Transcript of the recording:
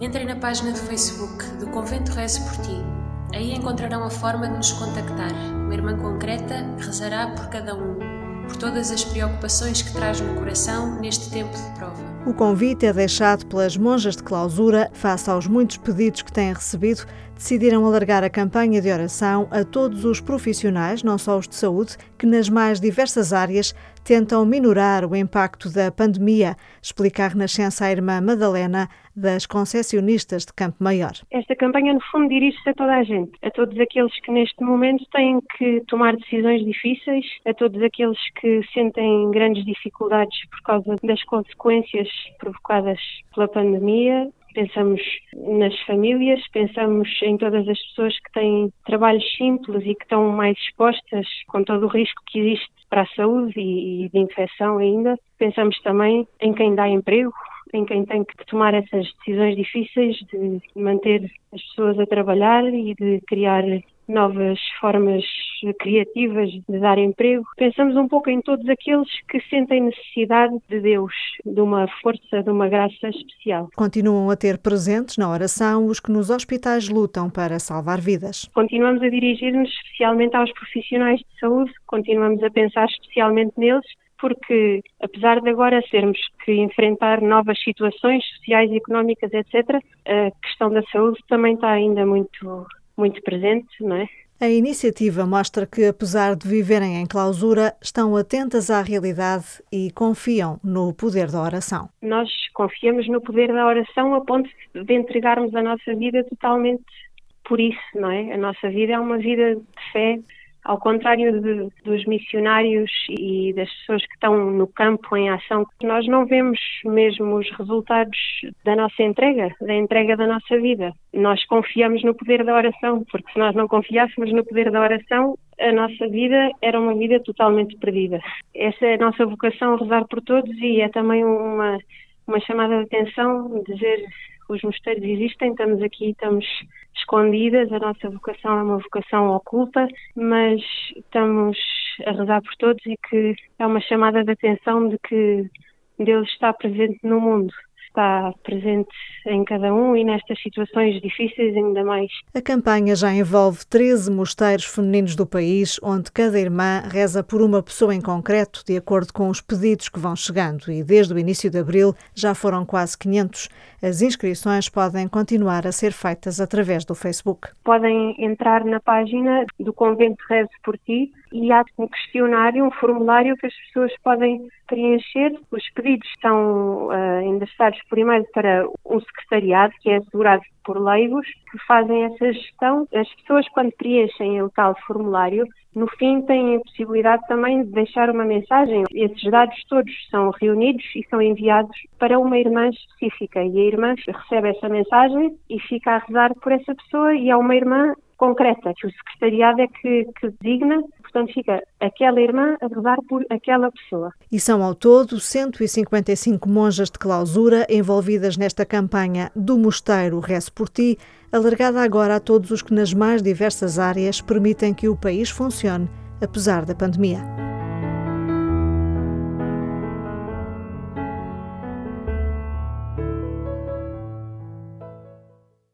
Entrem na página do Facebook do Convento Rezo por Ti. Aí encontrarão a forma de nos contactar. Uma irmã concreta rezará por cada um, por todas as preocupações que traz no coração neste tempo de prova. O convite é deixado pelas monjas de clausura. Face aos muitos pedidos que têm recebido, decidiram alargar a campanha de oração a todos os profissionais, não só os de saúde, que nas mais diversas áreas tentam minorar o impacto da pandemia, explica a Renascença a irmã Madalena, das Concessionistas de Campo Maior. Esta campanha, no fundo, dirige-se a toda a gente, a todos aqueles que neste momento têm que tomar decisões difíceis, a todos aqueles que sentem grandes dificuldades por causa das consequências provocadas pela pandemia. Pensamos nas famílias, pensamos em todas as pessoas que têm trabalhos simples e que estão mais expostas com todo o risco que existe para a saúde e de infecção ainda. Pensamos também em quem dá emprego, em quem tem que tomar essas decisões difíceis de manter as pessoas a trabalhar e de criar novas formas criativas de dar emprego. Pensamos um pouco em todos aqueles que sentem necessidade de Deus, de uma força, de uma graça especial. Continuam a ter presentes na oração os que nos hospitais lutam para salvar vidas. Continuamos a dirigir-nos especialmente aos profissionais de saúde, continuamos a pensar especialmente neles, porque apesar de agora termos que enfrentar novas situações sociais e económicas, etc., a questão da saúde também está ainda muito presente, não é? A iniciativa mostra que, apesar de viverem em clausura, estão atentas à realidade e confiam no poder da oração. Nós confiamos no poder da oração a ponto de entregarmos a nossa vida totalmente por isso, não é? A nossa vida é uma vida de fé. Ao contrário dos missionários e das pessoas que estão no campo em ação, nós não vemos mesmo os resultados da nossa entrega, da entrega da nossa vida. Nós confiamos no poder da oração, porque se nós não confiássemos no poder da oração, a nossa vida era uma vida totalmente perdida. Essa é a nossa vocação, rezar por todos, e é também uma chamada de atenção, dizer: os mosteiros existem, estamos aqui, estamos escondidas, a nossa vocação é uma vocação oculta, mas estamos a rezar por todos e que é uma chamada de atenção de que Deus está presente no mundo. Está presente em cada um e nestas situações difíceis ainda mais. A campanha já envolve 13 mosteiros femininos do país, onde cada irmã reza por uma pessoa em concreto, de acordo com os pedidos que vão chegando, e desde o início de abril já foram quase 500. As inscrições podem continuar a ser feitas através do Facebook. Podem entrar na página do Convento Rezo por Ti e há um questionário, um formulário que as pessoas podem preencher. Os pedidos são endereçados por e-mail para um secretariado que é assegurado por leigos que fazem essa gestão. As pessoas, quando preenchem o tal formulário, no fim têm a possibilidade também de deixar uma mensagem. Esses dados todos são reunidos e são enviados para uma irmã específica e a irmã recebe essa mensagem e fica a rezar por essa pessoa, e há uma irmã concreta que o secretariado é que designa, portanto fica aquela irmã a rezar por aquela pessoa. E são ao todo 155 monjas de clausura envolvidas nesta campanha do Mosteiro Rezo por Ti, alargada agora a todos os que nas mais diversas áreas permitem que o país funcione, apesar da pandemia.